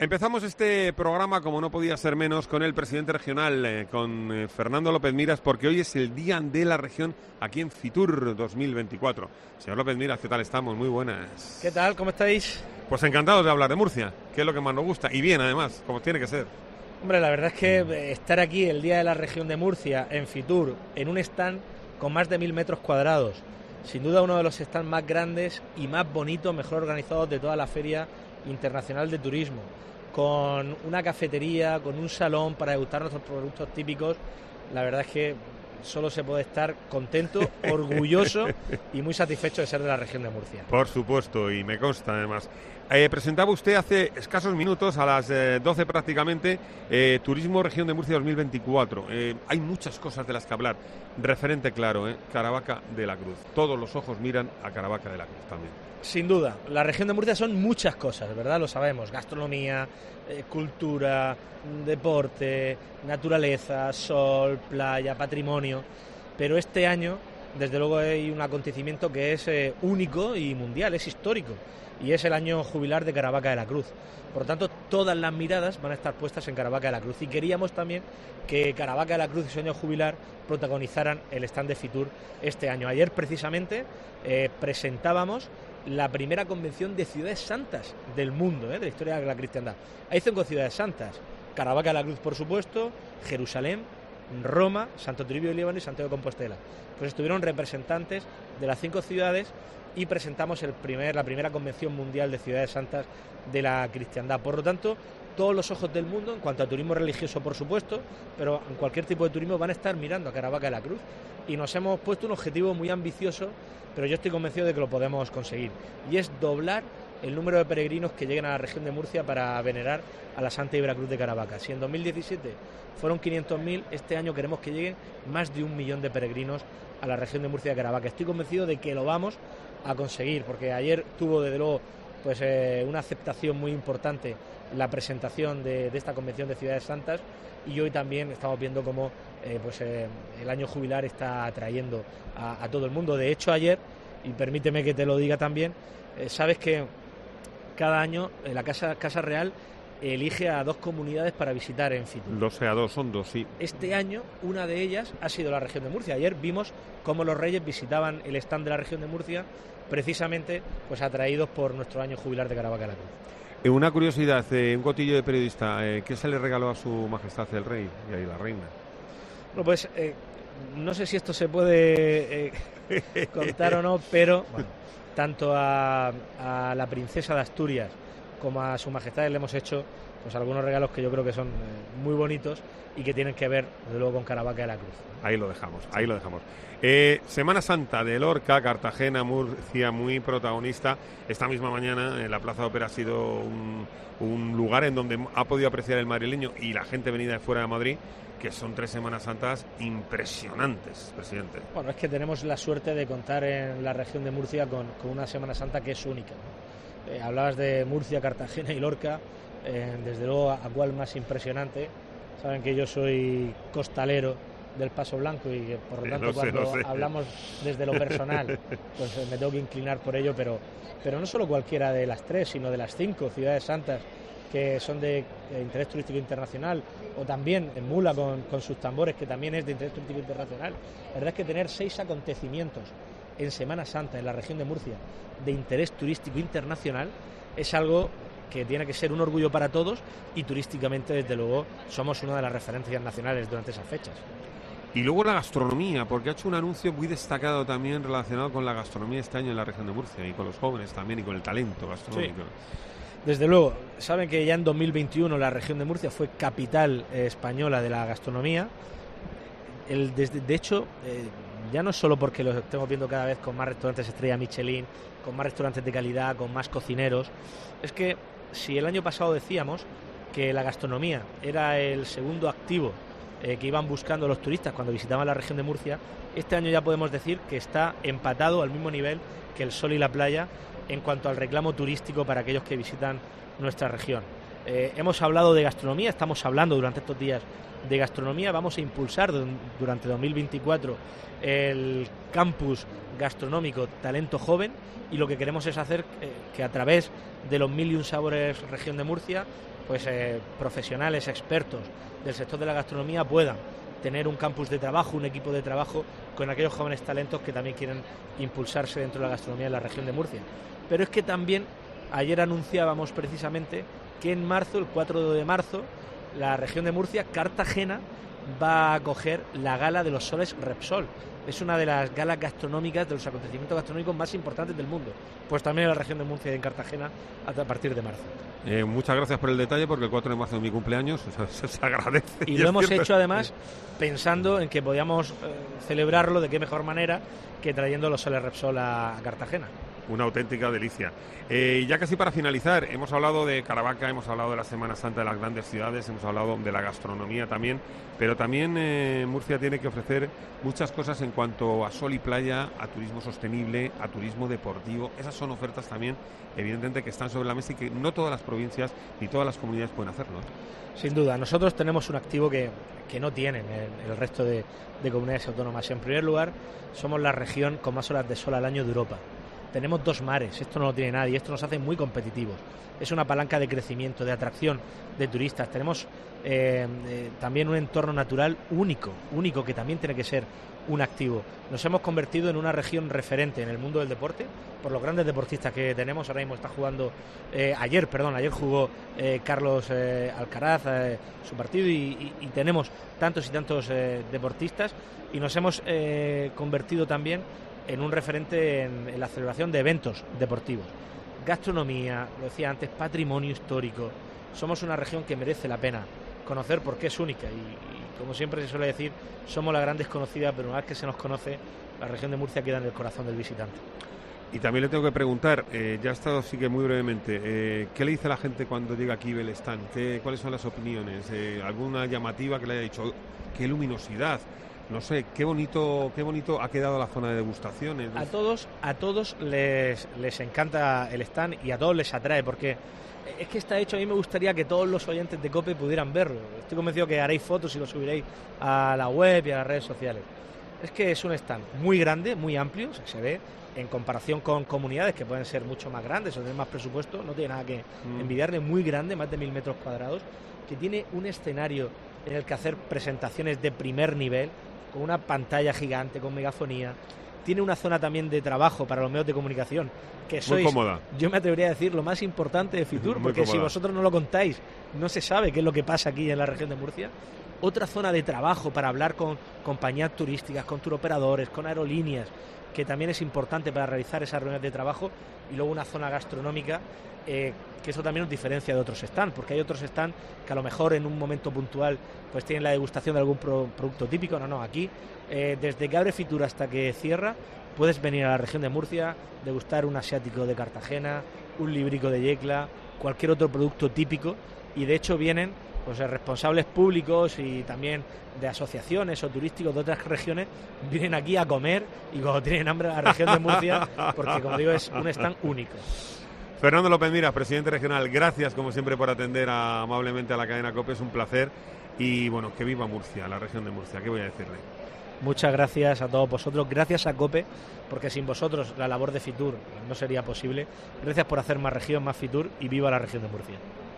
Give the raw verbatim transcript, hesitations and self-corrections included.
Empezamos este programa, como no podía ser menos, con el presidente regional, eh, con eh, Fernando López Miras, porque hoy es el Día de la Región aquí en Fitur dos mil veinticuatro. Señor López Miras, ¿qué tal estamos? Muy buenas. ¿Qué tal? ¿Cómo estáis? Pues encantados de hablar de Murcia, que es lo que más nos gusta, y bien además, como tiene que ser. Hombre, la verdad es que estar aquí el Día de la Región de Murcia, en Fitur, en un stand con más de mil metros cuadrados, sin duda uno de los stands más grandes y más bonitos, mejor organizados de toda la Feria Internacional de Turismo, con una cafetería, con un salón para degustar nuestros productos típicos. La verdad es que solo se puede estar contento, orgulloso y muy satisfecho de ser de la región de Murcia. Por supuesto, y me consta además. Eh, presentaba usted hace escasos minutos, a las eh, doce prácticamente, eh, Turismo Región de Murcia dos mil veinticuatro. Eh, hay muchas cosas de las que hablar. Referente claro, eh, Caravaca de la Cruz. Todos los ojos miran a Caravaca de la Cruz también. Sin duda, la región de Murcia son muchas cosas, ¿verdad? Lo sabemos, gastronomía, eh, cultura, deporte, naturaleza, sol, playa, patrimonio, pero este año, desde luego, hay un acontecimiento que es eh, único y mundial, es histórico, y es el año jubilar de Caravaca de la Cruz. Por lo tanto, todas las miradas van a estar puestas en Caravaca de la Cruz, y queríamos también que Caravaca de la Cruz y su año jubilar protagonizaran el stand de Fitur este año. Ayer, precisamente, eh, presentábamos la primera convención de ciudades santas del mundo, ¿eh? de la historia de la cristiandad. Hay cinco ciudades santas: Caravaca de la Cruz, por supuesto, Jerusalén, Roma, Santo Toribio de Líbano y Santiago de Compostela. Pues estuvieron representantes de las cinco ciudades y presentamos el primer, la primera convención mundial de ciudades santas de la cristiandad. Por lo tanto, todos los ojos del mundo, en cuanto a turismo religioso, por supuesto, pero en cualquier tipo de turismo, van a estar mirando a Caravaca de la Cruz, y nos hemos puesto un objetivo muy ambicioso, pero yo estoy convencido de que lo podemos conseguir, y es doblar el número de peregrinos que lleguen a la región de Murcia para venerar a la Santa y Veracruz de Caravaca. Si en dos mil diecisiete fueron quinientos mil, este año queremos que lleguen más de un millón de peregrinos a la región de Murcia de Caravaca. Estoy convencido de que lo vamos a conseguir, porque ayer tuvo desde luego pues eh, una aceptación muy importante la presentación de, de esta convención de ciudades santas, y hoy también estamos viendo cómo eh, pues, eh, el año jubilar está atrayendo a, a todo el mundo. De hecho, ayer, y permíteme que te lo diga también, eh, sabes que cada año eh, la Casa, Casa Real elige a dos comunidades para visitar en Fitur. Dos sea dos, son dos, sí. Este año una de ellas ha sido la región de Murcia. Ayer vimos cómo los reyes visitaban el stand de la región de Murcia, precisamente pues atraídos por nuestro año jubilar de Caravaca de la Cruz. Eh, una curiosidad, eh, un cotillo de periodista, eh, ¿qué se le regaló a su majestad el rey y ahí la reina? Bueno, pues eh, no sé si esto se puede eh, contar o no, pero bueno, tanto a, a la princesa de Asturias como a su majestad le hemos hecho pues algunos regalos que yo creo que son eh, muy bonitos y que tienen que ver, desde luego, con Caravaca de la Cruz. Ahí lo dejamos, ahí lo dejamos. Eh, Semana Santa de Lorca, Cartagena, Murcia, muy protagonista. Esta misma mañana en la Plaza de Ópera ha sido un, un lugar en donde ha podido apreciar el madrileño y la gente venida de fuera de Madrid, que son tres Semanas Santas impresionantes, presidente. Bueno, es que tenemos la suerte de contar en la región de Murcia con, con una Semana Santa que es única, ¿no? Eh, hablabas de Murcia, Cartagena y Lorca, eh, desde luego, a, a cuál más impresionante. Saben que yo soy costalero del Paso Blanco y que, por lo tanto, no sé, cuando no sé. hablamos desde lo personal, pues eh, me tengo que inclinar por ello, pero, pero no solo cualquiera de las tres, sino de las cinco ciudades santas que son de, de interés turístico internacional, o también en Mula con, con sus tambores, que también es de interés turístico internacional. La verdad es que tener seis acontecimientos en Semana Santa en la región de Murcia de interés turístico internacional es algo que tiene que ser un orgullo para todos, y turísticamente, desde luego, somos una de las referencias nacionales durante esas fechas. Y luego la gastronomía, porque ha hecho un anuncio muy destacado también relacionado con la gastronomía este año en la región de Murcia, y con los jóvenes también, y con el talento gastronómico. Sí. Desde luego, saben que ya en dos mil veintiuno la región de Murcia fue capital eh, española de la gastronomía. El, desde, de hecho, eh, ya no solo porque lo estemos viendo cada vez con más restaurantes estrella Michelin, con más restaurantes de calidad, con más cocineros, es que si el año pasado decíamos que la gastronomía era el segundo activo eh, que iban buscando los turistas cuando visitaban la región de Murcia, este año ya podemos decir que está empatado al mismo nivel que el sol y la playa en cuanto al reclamo turístico para aquellos que visitan nuestra región. Eh, hemos hablado de gastronomía, estamos hablando durante estos días de gastronomía, vamos a impulsar durante dos mil veinticuatro el campus gastronómico Talento Joven, y lo que queremos es hacer eh, que a través de los mil y un sabores región de Murcia pues eh, profesionales, expertos del sector de la gastronomía puedan tener un campus de trabajo, un equipo de trabajo con aquellos jóvenes talentos que también quieren impulsarse dentro de la gastronomía en la región de Murcia. Pero es que también ayer anunciábamos precisamente que en marzo, el cuatro de marzo, la región de Murcia, Cartagena, va a acoger la Gala de los Soles Repsol. Es una de las galas gastronómicas, de los acontecimientos gastronómicos más importantes del mundo. Pues también en la región de Murcia y en Cartagena a partir de marzo. Eh, muchas gracias por el detalle, porque el cuatro de marzo es mi cumpleaños, se, se agradece. Y, y lo hemos cierto. hecho además pensando en que podíamos eh, celebrarlo de qué mejor manera que trayendo los Soles Repsol a, a Cartagena. Una auténtica delicia. Eh, ya casi para finalizar, hemos hablado de Caravaca, hemos hablado de la Semana Santa de las grandes ciudades, hemos hablado de la gastronomía también, pero también eh, Murcia tiene que ofrecer muchas cosas en cuanto a sol y playa, a turismo sostenible, a turismo deportivo. Esas son ofertas también, evidentemente, que están sobre la mesa y que no todas las provincias ni todas las comunidades pueden hacerlo. Sin duda, nosotros tenemos un activo que, que no tienen el, el resto de, de comunidades autónomas. En primer lugar, somos la región con más horas de sol al año de Europa. Tenemos dos mares, esto no lo tiene nadie, esto nos hace muy competitivos. Es una palanca de crecimiento, de atracción de turistas. Tenemos eh, eh, también un entorno natural único, único que también tiene que ser un activo. Nos hemos convertido en una región referente en el mundo del deporte por los grandes deportistas que tenemos. Ahora mismo está jugando, eh, ayer, perdón, ayer jugó eh, Carlos eh, Alcaraz eh, su partido y, y, y tenemos tantos y tantos eh, deportistas y nos hemos eh, convertido también en un referente en, en la celebración de eventos deportivos. Gastronomía, lo decía antes, patrimonio histórico. Somos una región que merece la pena conocer porque es única y, y como siempre se suele decir, somos la gran desconocida, pero una vez que se nos conoce, la región de Murcia queda en el corazón del visitante. Y también le tengo que preguntar, eh, ya ha estado así que muy brevemente, eh, ¿qué le dice la gente cuando llega aquí el stand? ¿Qué, ¿Cuáles son las opiniones? Eh, ¿Alguna llamativa que le haya dicho, qué luminosidad? No sé, qué bonito, qué bonito ha quedado la zona de degustaciones. A todos, a todos les, les encanta el stand y a todos les atrae, porque es que está hecho, a mí me gustaría que todos los oyentes de COPE pudieran verlo. Estoy convencido que haréis fotos y lo subiréis a la web y a las redes sociales. Es que es un stand muy grande, muy amplio, o sea, se ve, en comparación con comunidades que pueden ser mucho más grandes o tener más presupuesto, no tiene nada que mm. envidiarle, muy grande, más de mil metros cuadrados, que tiene un escenario en el que hacer presentaciones de primer nivel, con una pantalla gigante, con megafonía. Tiene una zona también de trabajo para los medios de comunicación, que sois, muy cómoda. Yo me atrevería a decir, lo más importante de Fitur, muy porque cómoda. Si vosotros no lo contáis, no se sabe qué es lo que pasa aquí en la región de Murcia. Otra zona de trabajo para hablar con compañías turísticas, con turoperadores, con aerolíneas, que también es importante para realizar esas reuniones de trabajo. Y luego una zona gastronómica, eh, que eso también nos diferencia de otros stands, porque hay otros stands que a lo mejor en un momento puntual pues tienen la degustación de algún pro, producto típico. No, no, aquí eh, desde que abre Fitur hasta que cierra puedes venir a la región de Murcia, degustar un asiático de Cartagena, un librico de Yecla, cualquier otro producto típico, y de hecho vienen pues responsables públicos y también de asociaciones o turísticos de otras regiones, vienen aquí a comer y cuando tienen hambre a la región de Murcia, porque como digo es un stand único. Fernando López Miras, presidente regional, gracias como siempre por atender a, amablemente a la cadena COPE, es un placer y bueno, que viva Murcia, la región de Murcia, ¿qué voy a decirle? Muchas gracias a todos vosotros, gracias a COPE, porque sin vosotros la labor de Fitur no sería posible. Gracias por hacer más región, más Fitur y viva la región de Murcia.